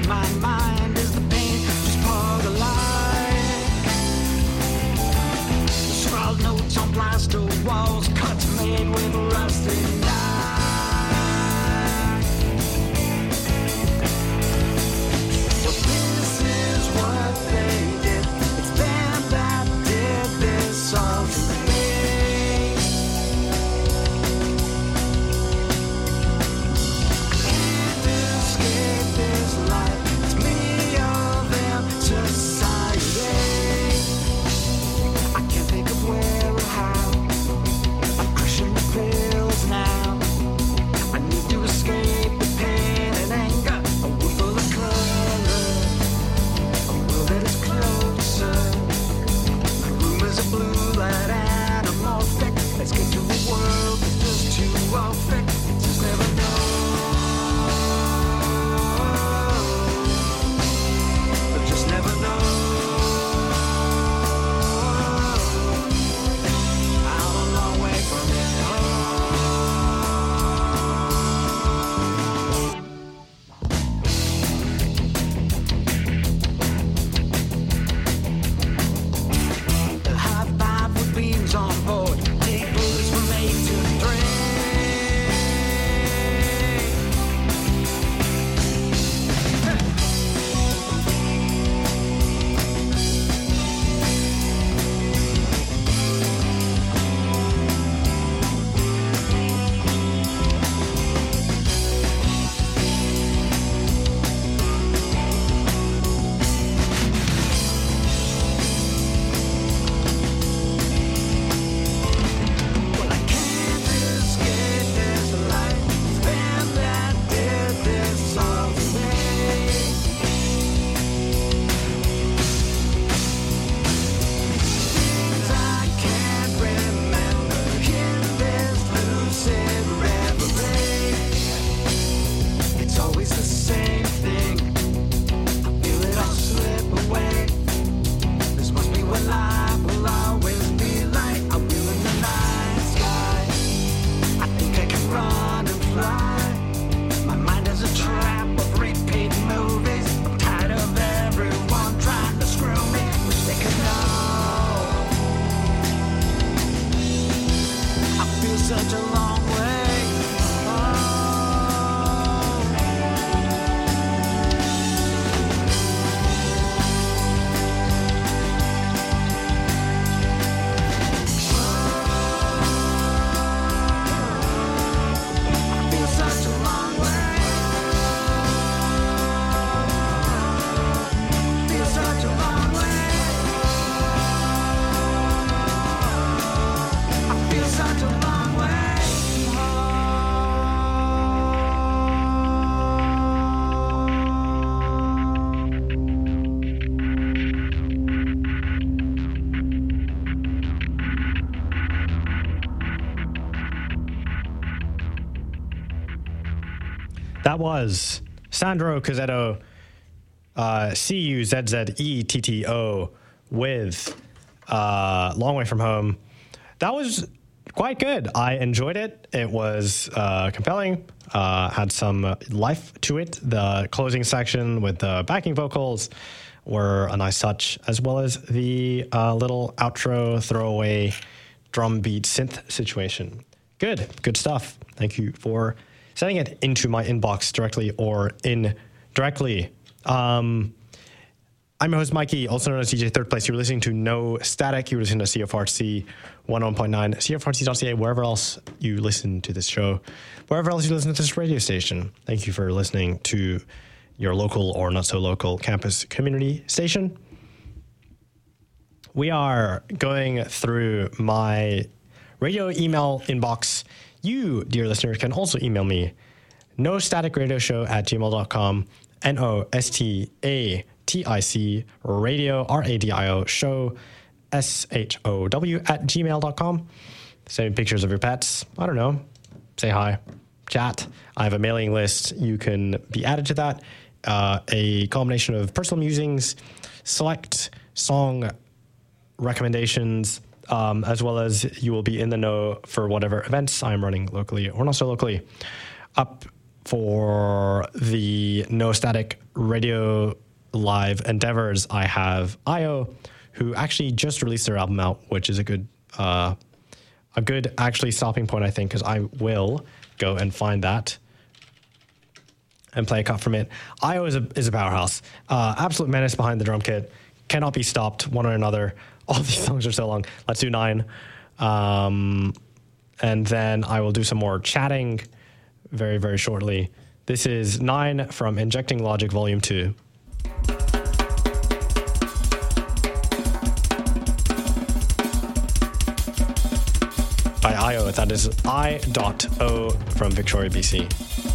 my mind is the pain, just part of life. Scrawled notes on plaster walls, cuts made with rusty knives. So this is what they did. It's them that did this all to me. Can't escape this life. It's me or them society. I can't think of where or how. I'm crushing the pills now. I need to escape the pain and anger. A world full of color, a world that is closer. The room is a blue light anamorphic. Let's get to a world that's just too awful. Just never know. Just never know. Out a long way from it The high five with beams on board. Take bullets from 8 to 3. Well, I can't escape this life. It's them that did this all to me. Things I can't remember in this lucid reverie. It's always the same thing. I feel it all slip away. This must be what life will always be like. I wheel in the night sky. I think I can run and fly. My mind is a trap of repeat movies. I'm tired of everyone trying to screw me. Wish they could know. I feel such a long way. I feel such a long way. Feel such a long way. I feel such a long way. That was Sandro Cuzzetto, Cuzzetto with Long Way From Home. That was quite good. I enjoyed it. It was compelling, had some life to it. The closing section with the backing vocals were a nice touch, as well as the little outro throwaway drum beat synth situation. Good stuff. Thank you for sending it into my inbox directly or indirectly. I'm your host, Mikey, also known as DJ Third Place. You're listening to No Static. You're listening to CFRC 101.9, CFRC.ca, wherever else you listen to this show, wherever else you listen to this radio station. Thank you for listening to your local or not so local campus community station. We are going through my radio email inbox. You, dear listeners, can also email me, nostaticradioshow@gmail.com, NOSTATIC radio, RADIO, show, SHOW@gmail.com. Send me pictures of your pets. I don't know. Say hi. Chat. I have a mailing list. You can be added to that. A combination of personal musings, select song recommendations, as well as you will be in the know for whatever events I'm running locally or not so locally. Up For the No Static Radio Live endeavors, I have IO, who actually just released their album out, which is a good actually stopping point, I think, because I will go and find that and play a cut from it. IO is a powerhouse. Absolute menace behind the drum kit. Cannot be stopped one or another. All these songs are so long. Let's do 9. And then I will do some more chatting very, very shortly. This is 9 from Injecting Logic Volume 2. By IO, that is I.O from Victoria, BC.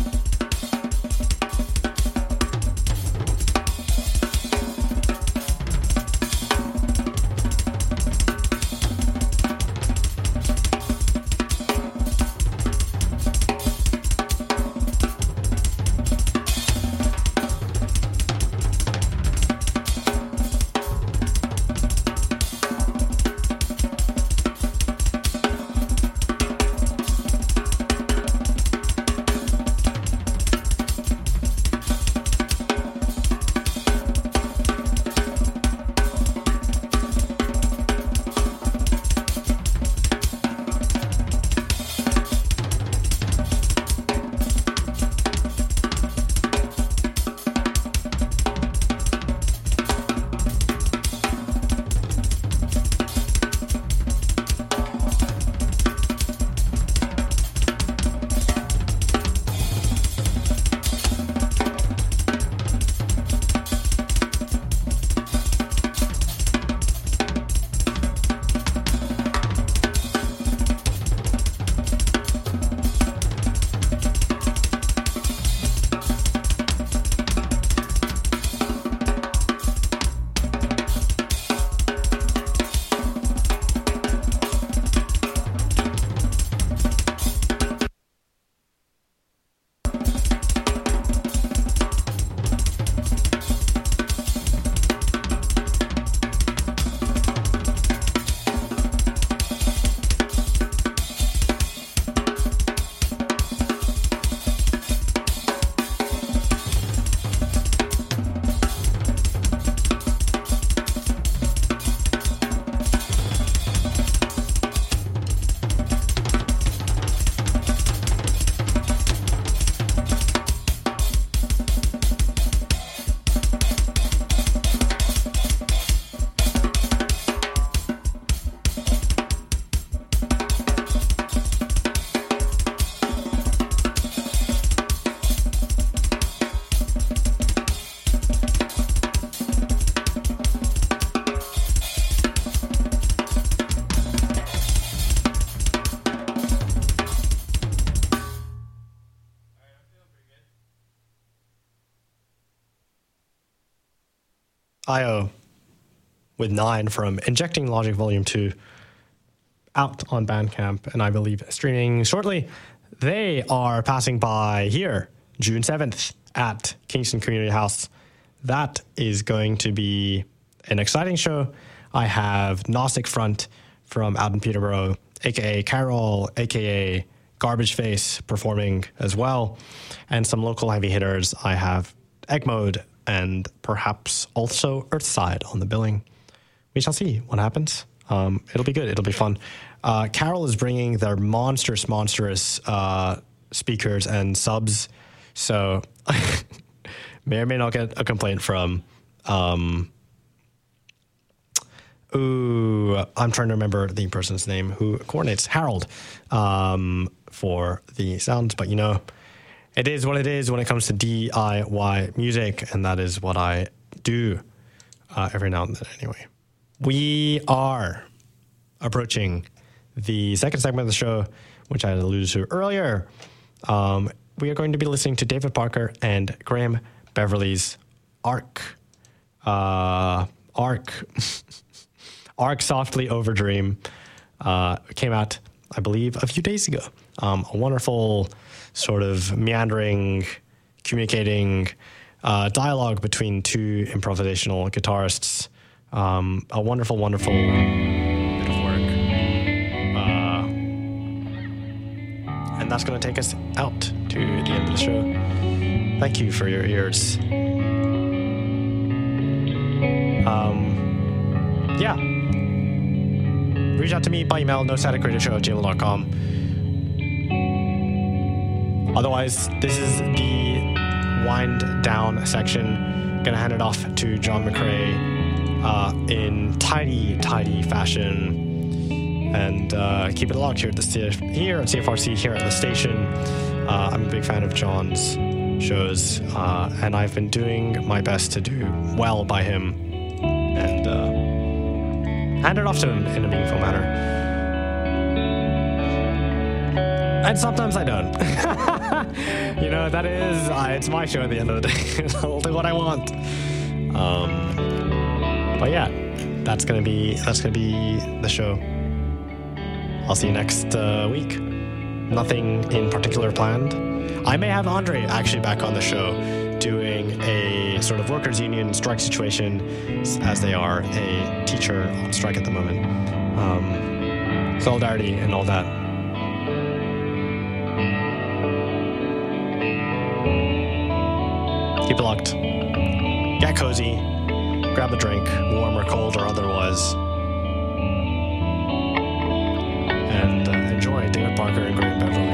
IO with 9 from Injecting Logic Volume 2 out on Bandcamp, and I believe streaming shortly. They are passing by here June 7th at Kingston Community House. That is going to be an exciting show. I have Gnostic Front from out in Peterborough, aka Carol, aka Garbage Face, performing as well, and some local heavy hitters. I have Egg Mode and perhaps also Earthside on the billing. We shall see what happens. It'll be good. It'll be fun. Carol is bringing their monstrous speakers and subs, so may or may not get a complaint from. I'm trying to remember the person's name who coordinates, Harold, for the sounds, but you know, it is what it is when it comes to DIY music, and that is what I do every now and then anyway. We are approaching the second segment of the show, which I had alluded to earlier. We are going to be listening to David Parker and Graham Beverly's Arc. Arc Softly Over Dream came out, I believe, a few days ago. A wonderful sort of meandering, communicating dialogue between two improvisational guitarists. A wonderful, wonderful bit of work. And And that's going to take us out to the end of the show. Thank you for your ears. Yeah. Reach out to me by email, nostaticradioshow@gmail.com. Otherwise, this is the wind down section. Gonna hand it off to John McCrae in tidy fashion. And keep it locked here at CFRC, here at the station. I'm a big fan of John's shows, and I've been doing my best to do well by him and hand it off to him in a meaningful manner. And sometimes I don't. That is, it's my show at the end of the day. I'll do what I want. But yeah, that's gonna be the show. I'll see you next week. Nothing in particular planned. I may have Andre actually back on the show doing a sort of workers' union strike situation, as they are a teacher on strike at the moment. Solidarity and all that. Keep it locked. Get cozy. Grab a drink, warm or cold or otherwise. And enjoy David Parker and Graham Beverly.